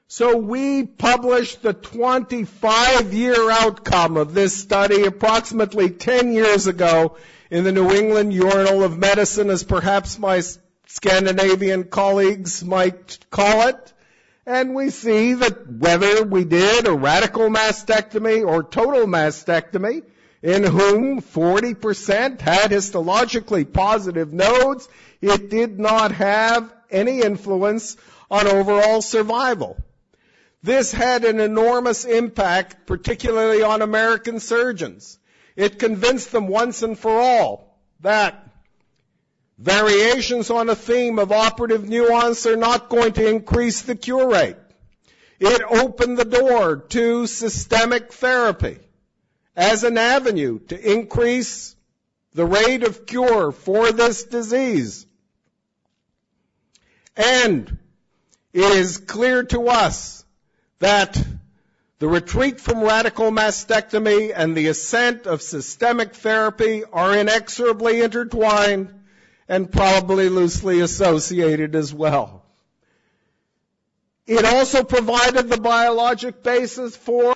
So we published the 25-year outcome of this study approximately 10 years ago in the New England Journal of Medicine, as perhaps my Scandinavian colleagues might call it. And we see that whether we did a radical mastectomy or total mastectomy, in whom 40% had histologically positive nodes, it did not have any influence on overall survival. This had an enormous impact, particularly on American surgeons. It convinced them once and for all that variations on a theme of operative nuance are not going to increase the cure rate. It opened the door to systemic therapy as an avenue to increase the rate of cure for this disease. And it is clear to us that the retreat from radical mastectomy and the ascent of systemic therapy are inexorably intertwined and probably loosely associated as well. It also provided the biologic basis for